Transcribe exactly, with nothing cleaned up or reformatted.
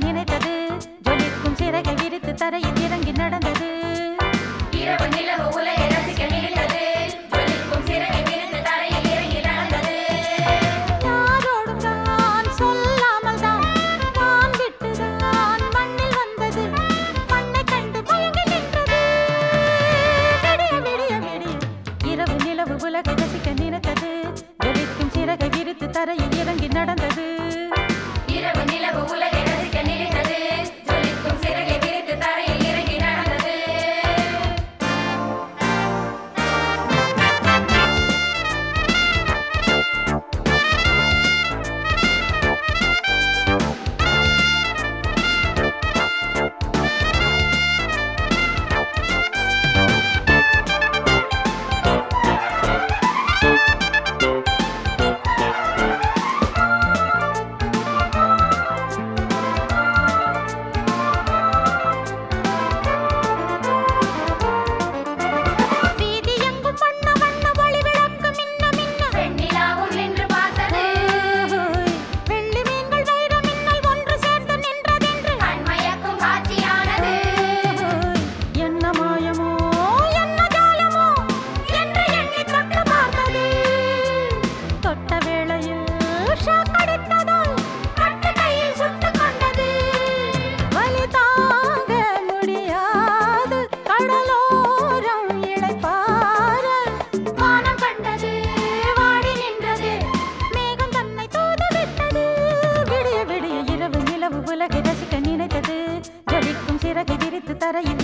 நினைத்தது ஜொலிக்கும் சிறகை விரித்து தரையில் இறங்கி நடந்தது. இரவு நிலவு உலகை ரசிக்க நினைத்தது ஜொலிக்கும் சிறகை விரித்து தரையில் இறங்கி நடந்தது. யாரோடும் தான் சொல்லாமல் தான் தான் விட்டுதான் மண்ணில் வந்தது. மண்ணை கண்டு மயங்கி நின்றது. விடிய விடிய விடிய இரவு நிலவு உலகை ரசிக்க நினைத்தது ஜொலிக்கும் சிறகை விரித்து தரையில் இறங்கி நடந்தது. இரவு நிலவு உலகை ரசிக்க நினைத்தது ஜொலிக்கும் சிறகை விரித்து தரையில் இறங்கி நடந்தது. உலகை ரசிக்க நினைத்தது ஜொலிக்கும் சிறகை விரித்து தரையில்